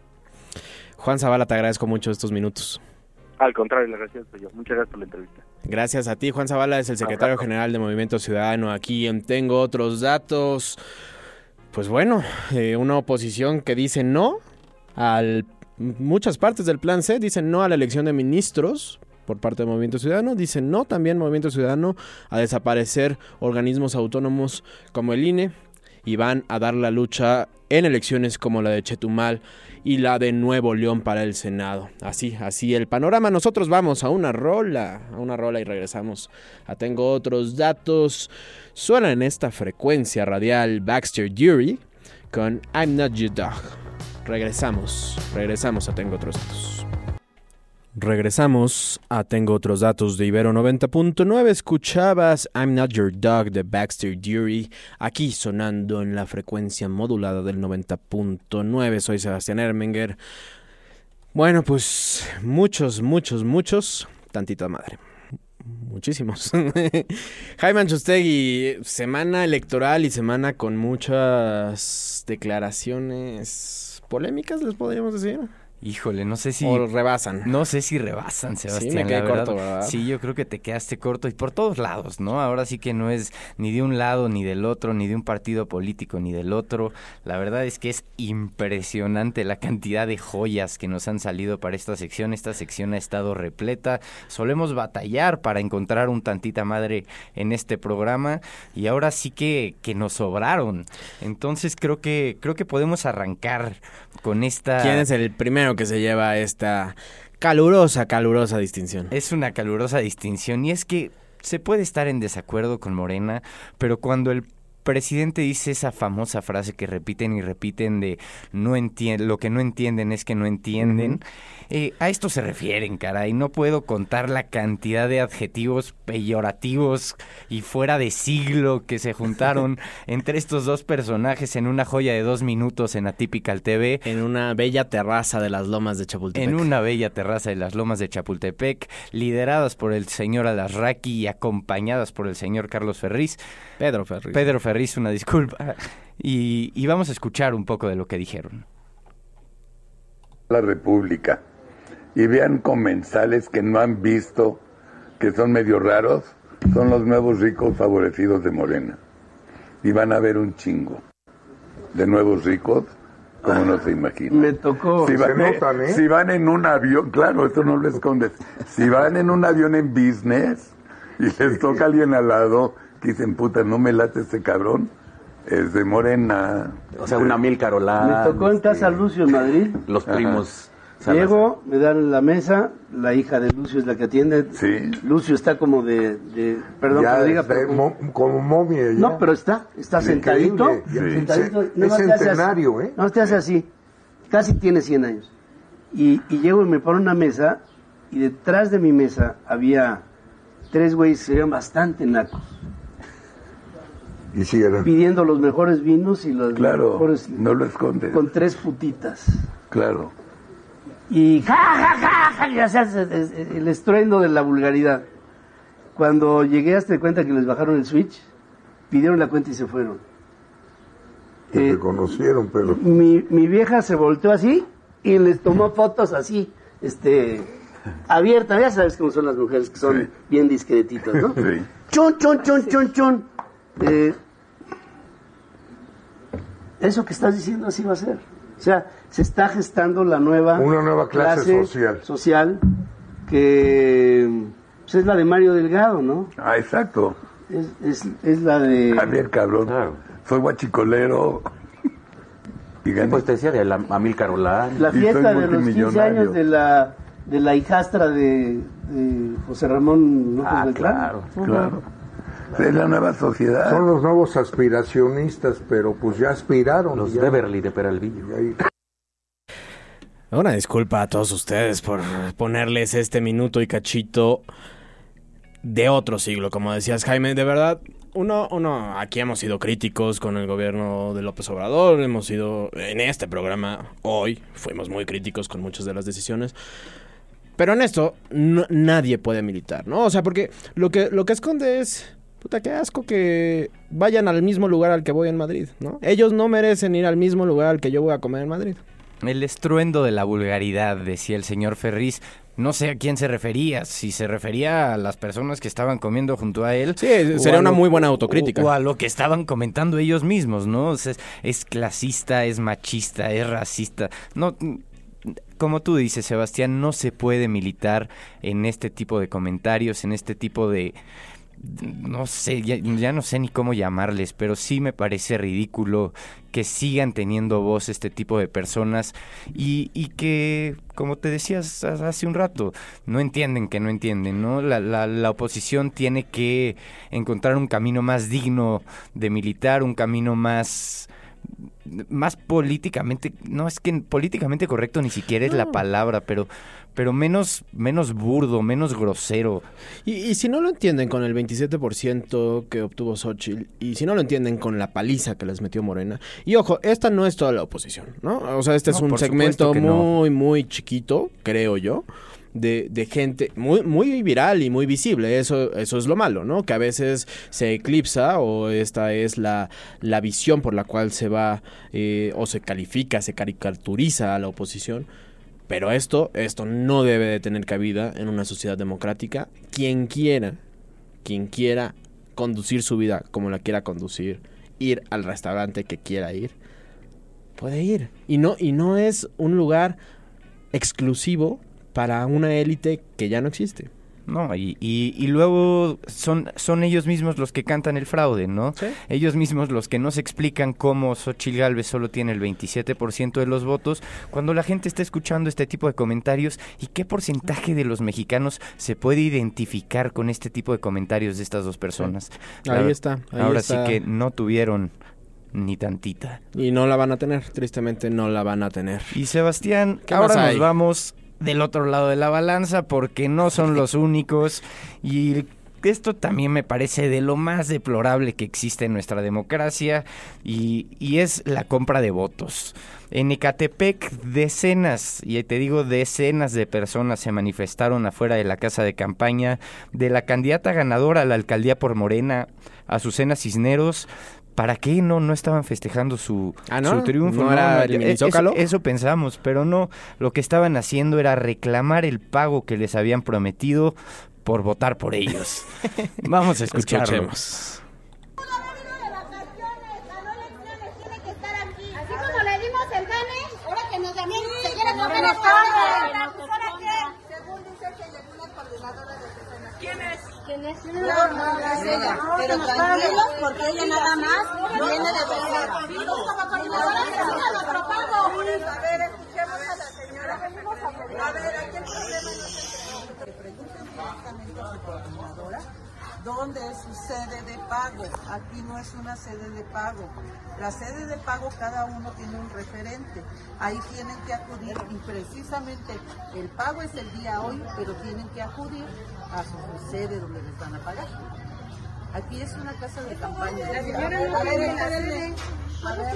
Juan Zavala, te agradezco mucho estos minutos. Al contrario, le agradezco yo. Muchas gracias por la entrevista. Gracias a ti. Juan Zavala es el secretario Abrazo. general de Movimiento Ciudadano. Aquí en Tengo Otros Datos. Pues bueno, eh, una oposición que dice no a muchas partes del Plan C, dicen no a la elección de ministros por parte de Movimiento Ciudadano, dicen no también Movimiento Ciudadano a desaparecer organismos autónomos como el I N E y van a dar la lucha en elecciones como la de Chetumal y la de Nuevo León para el Senado. Así, así el panorama. Nosotros vamos a una rola, a una rola y regresamos a Tengo Otros Datos. Suena en esta frecuencia radial Baxter Dury con I'm Not Your Dog. Regresamos, regresamos a Tengo Otros Datos. Regresamos a Tengo Otros Datos de Ibero noventa punto nueve. Escuchabas I'm Not Your Dog de Baxter Dury, aquí sonando en la frecuencia modulada del noventa punto nueve. Soy Sebastián Ermenger. Bueno, pues muchos, muchos, muchos, tantita madre. Muchísimos. Jaime Anchostegui, semana electoral y semana con muchas declaraciones polémicas, les podríamos decir. Híjole, no sé si... O rebasan. No sé si rebasan, Sebastián. Sí, me quedé la verdad. corto, ¿verdad? Sí, yo creo que te quedaste corto y por todos lados, ¿no? Ahora sí que no es ni de un lado ni del otro, ni de un partido político ni del otro. La verdad es que es impresionante la cantidad de joyas que nos han salido para esta sección. Esta sección ha estado repleta. Solemos batallar para encontrar un tantita madre en este programa y ahora sí que, que nos sobraron. Entonces creo que, creo que podemos arrancar con esta... ¿Quién es el primero que se lleva esta calurosa, calurosa distinción? Es una calurosa distinción y es que se puede estar en desacuerdo con Morena, pero cuando el presidente dice esa famosa frase que repiten y repiten de no entienden, lo que no entienden es que no entienden, uh-huh. eh, a esto se refieren, caray. No puedo contar la cantidad de adjetivos peyorativos y fuera de siglo que se juntaron entre estos dos personajes en una joya de dos minutos en Atypical T V. En una bella terraza de las Lomas de Chapultepec. En una bella terraza de las Lomas de Chapultepec, lideradas por el señor Alasraqui y acompañadas por el señor Carlos Ferriz. Pedro Ferriz. Pedro Ferriz, una disculpa. Y, y vamos a escuchar un poco de lo que dijeron. La República. Y vean comensales que no han visto, que son medio raros, son los nuevos ricos favorecidos de Morena. Y van a ver un chingo de nuevos ricos, como no se imaginan. Me tocó, si van, se notan, ¿eh? Si van en un avión, claro, esto no lo escondes. Si van en un avión en business y les toca a alguien al lado que dicen, puta, no me late este cabrón, es de Morena. O sea, una Mil Carolán. Me tocó en Casa Lucio en Madrid. Los primos. Llego, me dan la mesa, la hija de Lucio es la que atiende. Sí. Lucio está como de, de perdón ya que lo diga, de, pero mo, como momia. Ya. No, pero está, está sentadito. Sí. sentadito Sí. Es centenario, así, ¿eh? No, te hace así. Casi tiene cien años. Y, y llego y me pone una mesa, y detrás de mi mesa había tres güeyes que se veían bastante nacos. Y sí, eran. Pidiendo los mejores vinos y los claro, mejores. No lo escondes. Con tres putitas. Claro. Y ja, ja, ja, ja, ya se hace el estruendo de la vulgaridad. Cuando llegué hasta de cuenta que les bajaron el switch, pidieron la cuenta y se fueron. Te eh, reconocieron, pero... Mi, mi vieja se volteó así y les tomó fotos así, este, abierta. Ya sabes cómo son las mujeres, que son sí. bien discretitas, ¿no? Sí. Chon, chon, chon, chon, chon. Eh, eso que estás diciendo así va a ser. O sea, se está gestando la nueva... Una nueva clase, clase social. social que pues, es la de Mario Delgado, ¿no? Ah, exacto. Es, es, es la de... A ver, cabrón, claro. Soy guachicolero. Y sí, pues te decía de la Amil Carolán. La fiesta de los quince años de la, de la hijastra de, de José Ramón López ah, Beltrán. Claro, uh-huh. claro. Es la nueva sociedad. Son los nuevos aspiracionistas, pero pues ya aspiraron. Los ya. Beverly de Peralvillo. Una disculpa a todos ustedes por ponerles este minuto y cachito de otro siglo, como decías, Jaime. De verdad, uno, uno aquí hemos sido críticos con el gobierno de López Obrador, hemos sido, en este programa, hoy, fuimos muy críticos con muchas de las decisiones. Pero en esto, no, nadie puede militar, ¿no? O sea, porque lo que, lo que esconde es... Puta, qué asco que vayan al mismo lugar al que voy en Madrid, ¿no? Ellos no merecen ir al mismo lugar al que yo voy a comer en Madrid. El estruendo de la vulgaridad, decía el señor Ferriz. No sé a quién se refería, si se refería a las personas que estaban comiendo junto a él. Sí, sería una lo, muy buena autocrítica. O, o a lo que estaban comentando ellos mismos, ¿no? O sea, es, es clasista, es machista, es racista. No... Como tú dices, Sebastián, no se puede militar en este tipo de comentarios, en este tipo de... No sé, ya, ya no sé ni cómo llamarles, pero sí me parece ridículo que sigan teniendo voz este tipo de personas y, y que, como te decías hace un rato, no entienden que no entienden, ¿no? La, la, la oposición tiene que encontrar un camino más digno de militar, un camino más... más políticamente, no es que políticamente correcto ni siquiera es no. la palabra, pero pero menos menos burdo, menos grosero. Y, y si no lo entienden con el veintisiete por ciento que obtuvo Xóchitl, y si no lo entienden con la paliza que les metió Morena, y ojo, esta no es toda la oposición, ¿no? O sea, este no, es un segmento muy, no. muy chiquito, creo yo, de, de gente muy muy viral y muy visible. Eso eso es lo malo, ¿no? Que a veces se eclipsa, o esta es la, la visión por la cual se va eh, o se califica, se caricaturiza a la oposición. Pero esto, esto no debe de tener cabida en una sociedad democrática. Quien quiera, quien quiera conducir su vida como la quiera conducir, ir al restaurante que quiera ir, puede ir. Y no, y no es un lugar exclusivo para una élite que ya no existe. No, y, y, y luego son, son ellos mismos los que cantan el fraude, ¿no? ¿Sí? Ellos mismos los que nos explican cómo Xóchitl Gálvez solo tiene el veintisiete por ciento de los votos, cuando la gente está escuchando este tipo de comentarios. ¿Y qué porcentaje de los mexicanos se puede identificar con este tipo de comentarios de estas dos personas? Sí. Ahí la, está. Ahí ahora está. Sí que no tuvieron ni tantita. Y no la van a tener, tristemente no la van a tener. Y Sebastián, ahora nos vamos del otro lado de la balanza, porque no son los únicos, y esto también me parece de lo más deplorable que existe en nuestra democracia, y, y es la compra de votos. En Ecatepec, decenas, y te digo decenas de personas se manifestaron afuera de la casa de campaña de la candidata ganadora a la alcaldía por Morena, Azucena Cisneros. ¿Para qué no no estaban festejando su, ¿Ah, no? su triunfo? ¿No, no era el minicócalo? Eso, eso pensamos, pero no. Lo que estaban haciendo era reclamar el pago que les habían prometido por votar por ellos. Vamos a escucharlo. Escuchemos. Así como le dimos el gane, ahora que nos también se quiere comer el gane. Según dice que llegó una coordinadora de personas. ¿Quién es? ¿Quién es? No, no, no es ella. Pero tranquilos, porque ella nada más viene de tercera. Como coordinadora de nuestro pago. A ver, escuchemos a la señora. A ver, aquí el problema no es entre nosotros. Pregunten directamente a su coordinadora dónde es su sede de pago. Aquí no es una sede de pago. La sede de pago, cada uno tiene un referente. Ahí tienen que acudir y precisamente el pago es el día hoy, pero tienen que acudir a su sede donde les van a pagar. Aquí es una casa de campaña. La señora no puede ir a la sede. A ver,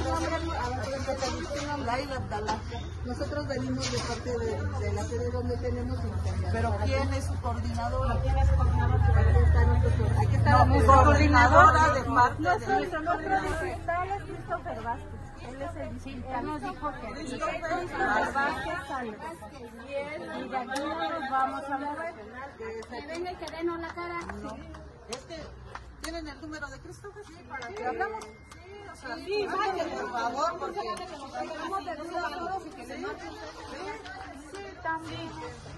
Laila Abdalá. Nosotros venimos de parte de, de la sede donde tenemos. Pero ¿quién es su coordinadora? ¿Quién es su coordinadora? Aquí está nuestro Aquí está no, la coordinadora de parte de... Nuestro distrital es Christopher Vázquez. Él es el distrital. Nos dijo que aquí Christopher Vázquez sale. Y de aquí nos vamos a mover. Que venga y que denos la cara. No. Este, ¿tienen el número de Christopher? Sí, para que hablamos. Sí, sí, por favor, porque estamos de todos y que se marchen. Sí, también.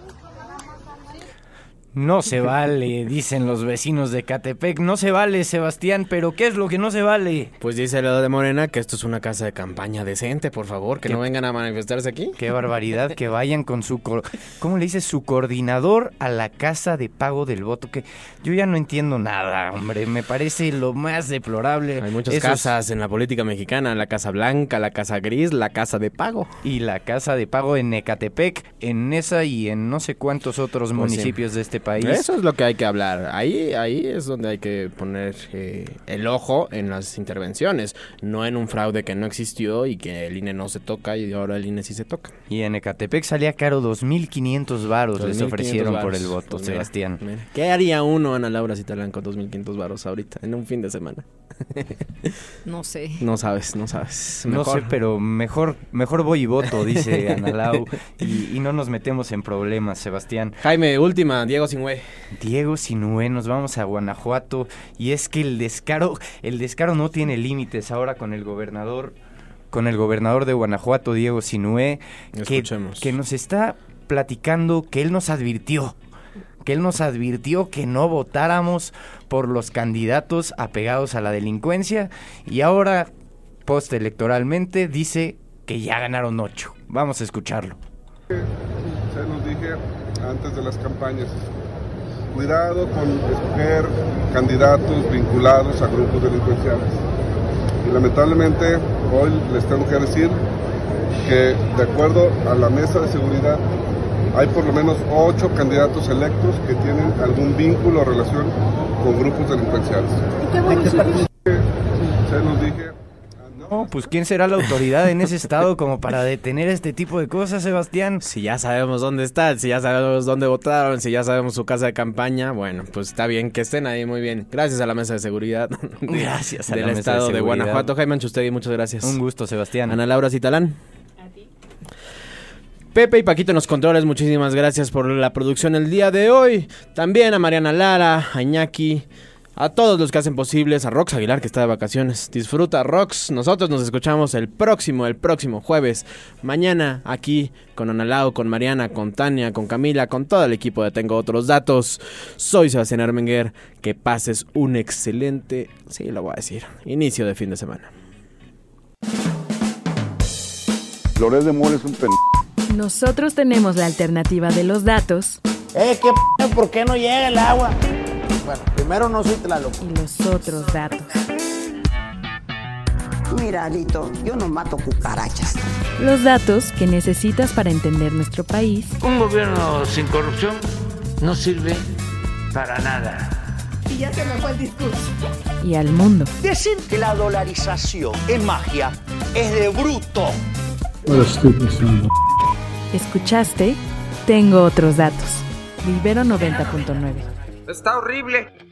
No se vale, dicen los vecinos de Ecatepec. No se vale, Sebastián, pero ¿qué es lo que no se vale? Pues dice el lado de Morena que esto es una casa de campaña decente, por favor, que no vengan a manifestarse aquí. Qué barbaridad, que vayan con su... Co- ¿Cómo le dice? Su coordinador a la casa de pago del voto. Que yo ya no entiendo nada, hombre, me parece lo más deplorable. Hay muchas Esos... casas en la política mexicana, la casa blanca, la casa gris, la casa de pago. Y la casa de pago en Ecatepec, en Nesa y en no sé cuántos otros pues municipios sí. de este país. Eso es lo que hay que hablar. Ahí, ahí es donde hay que poner eh, el ojo en las intervenciones, no en un fraude que no existió y que el I N E no se toca y ahora el I N E sí se toca. Y en Ecatepec salía caro dos mil quinientos varos les ofrecieron varos por el voto, pues Sebastián. Mira, mira. ¿Qué haría uno, Ana Laura Citalán, con dos mil quinientos varos ahorita, en un fin de semana? No sé. No sabes, no sabes. Mejor. No sé, pero mejor mejor voy y voto, dice Ana Lau, y, y no nos metemos en problemas, Sebastián. Jaime, última, Diego Sinue. Diego Sinue, nos vamos a Guanajuato, y es que el descaro, el descaro no tiene límites ahora con el gobernador, con el gobernador de Guanajuato, Diego Sinue, que, que nos está platicando que él nos advirtió, que él nos advirtió que no votáramos por los candidatos apegados a la delincuencia, y ahora, postelectoralmente, dice que ya ganaron ocho. Vamos a escucharlo. Se nos dije antes de las campañas, cuidado con escoger candidatos vinculados a grupos delincuenciales. Y lamentablemente hoy les tengo que decir que de acuerdo a la mesa de seguridad hay por lo menos ocho candidatos electos que tienen algún vínculo o relación con grupos delincuenciales. ¿Y qué evolución? Se nos dije... No, pues ¿quién será la autoridad en ese estado como para detener este tipo de cosas, Sebastián? Si ya sabemos dónde están, si ya sabemos dónde votaron, si ya sabemos su casa de campaña, bueno, pues está bien que estén ahí, muy bien. Gracias a la mesa de seguridad. Gracias a del la mesa estado de, de Guanajuato. Jaime Anchustegui, muchas gracias. Un gusto, Sebastián. Ana Laura Citalán. Pepe y Paquito en los controles, muchísimas gracias por la producción el día de hoy. También a Mariana Lara, a Iñaki, a todos los que hacen posibles, a Rox Aguilar que está de vacaciones. Disfruta, Rox. Nosotros nos escuchamos el próximo, el próximo jueves. Mañana aquí con Ana Lau, con Mariana, con Tania, con Camila, con todo el equipo de Tengo Otros Datos. Soy Sebastián Ermenguer. Que pases un excelente, sí lo voy a decir, inicio de fin de semana. Loret de Mola es un pen... Nosotros tenemos la alternativa de los datos. Eh, qué p***, ¿por qué no llega el agua? Bueno, primero no soy Tlaloc. Y los otros datos. Mira, Alito, yo no mato cucarachas. Los datos que necesitas para entender nuestro país. Un gobierno sin corrupción no sirve para nada. Y ya se me fue el discurso. Y al mundo. Decir que la dolarización es magia es de bruto. Escuchaste Tengo Otros Datos. Ibero noventa punto nueve. Está horrible.